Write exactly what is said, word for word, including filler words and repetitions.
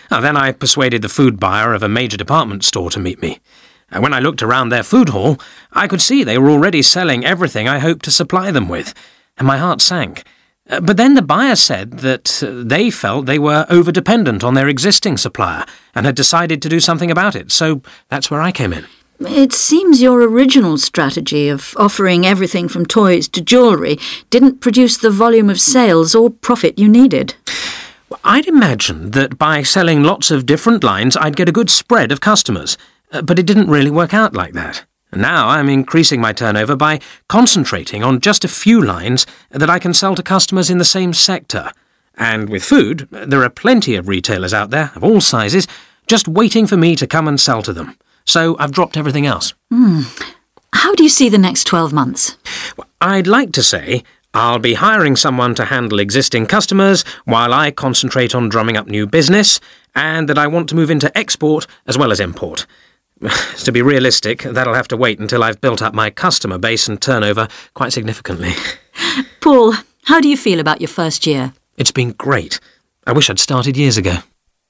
Uh, then I persuaded the food buyer of a major department store to meet me. And when I looked around their food hall, I could see they were already selling everything I hoped to supply them with, and my heart sank. Uh, but then the buyer said that uh, they felt they were over-dependent on their existing supplier and had decided to do something about it, so that's where I came in. It seems your original strategy of offering everything from toys to jewellery didn't produce the volume of sales or profit you needed. I'd imagined that by selling lots of different lines I'd get a good spread of customers, uh, but it didn't really work out like that. Now I'm increasing my turnover by concentrating on just a few lines that I can sell to customers in the same sector. And with food, there are plenty of retailers out there, of all sizes, just waiting for me to come and sell to them. So I've dropped everything else. Mm. How do you see the next twelve months? I'd like to say I'll be hiring someone to handle existing customers while I concentrate on drumming up new business, and that I want to move into export as well as import. To be realistic, that'll have to wait until I've built up my customer base and turnover quite significantly. Paul, how do you feel about your first year? It's been great. I wish I'd started years ago.